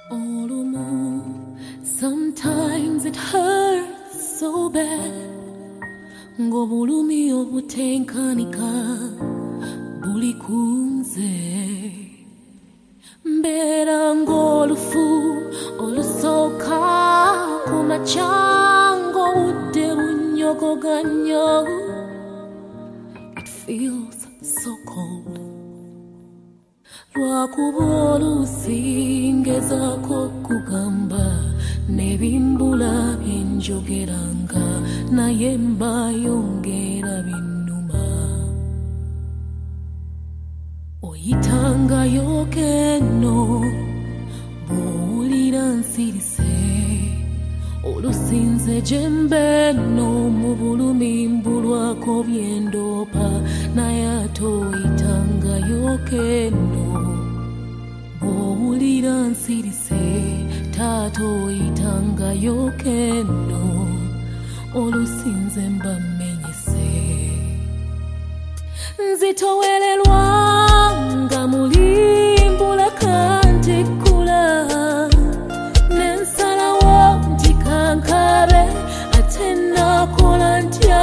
Olumu, sometimes it hurts so bad. Ngobulumi obutenkanika buli kunze. Mbera ng'olufu olusoka ku macyango budde bunyogoganya. It feels so cold. Lwakuba oluusi ngezaako kugamba n'ebimbula byenjogeranga naye mbayongera binnuma. Oyitangayo keno bw'owulira nsirise olusinze gye mbeeno mu bulumi mbulwako byendoopa naye ate oyitangayo keno bw'owulira nsirise taata oyitangayo keno olusinze mba mmenyese. Nzitowererwa nga mulimbula kantikkula n'ensalawo nti kankabe ate nakola ntya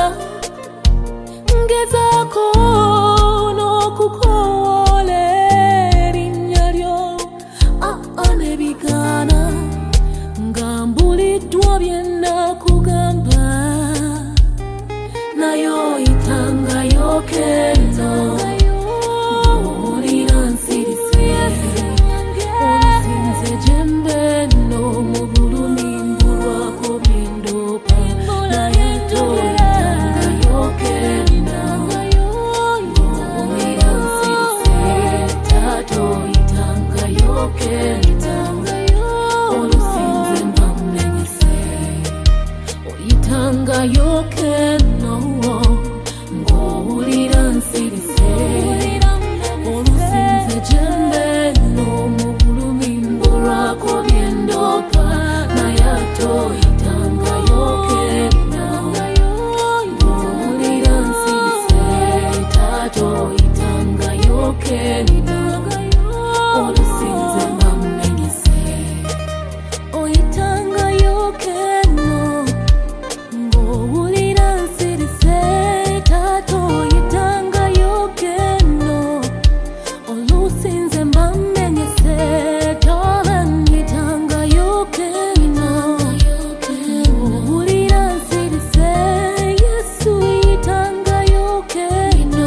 ngezaako n'okukowoola erinnya lyo nebigaana nga mbuliddwa bye nakugamba naye oyitangayo keno owulira nsirise olusinze gye mbeeno mu bulumi mbulwako byendoopa naye ate oyitangayo keno owulira nsirise taata oyitangayo keno olusinze mba mmenyese. Oyitangayo keno ng'owulira nsirise olusinze gye mbeeno mu bulumi mbulwako byendoopa naye ate oyitangayo keno ng'owulira nsirise taata oyitangayo keno olusinze mba mmenyese. Oyitangayo keno ng'owulira nsirise taata oyitangayo keno olusinze mba mmenyese. Darling, yitangayo keno ng'owulira nsirise Yesu yitangayo keno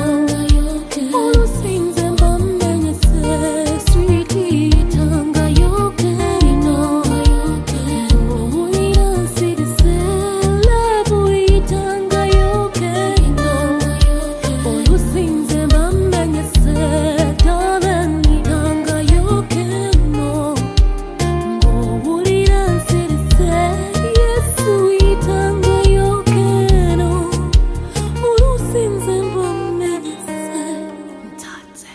olusinze mba mmenyese. Sweetie yitangayo keno ng'owulira nsirise Love yitangayo keno olusinze mba mmenyese. Darling, yitangayo keno ng'owulira nsirise Yesu yitangayo keno olusinze mba mmenyese. Ntate.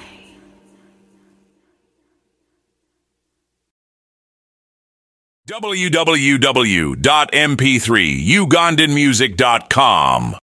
www.mp3ugandanmusic.com